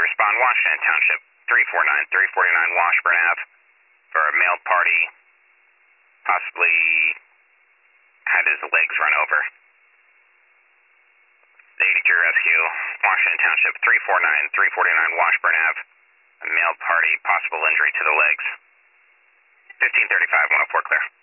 respond, Washington Township, 349 Washburn Ave, for a male party, possibly had his legs run over. The 83 rescue, Washington Township, 349 Washburn Ave, a male party, possible injury to the legs. 1535, 104 clear.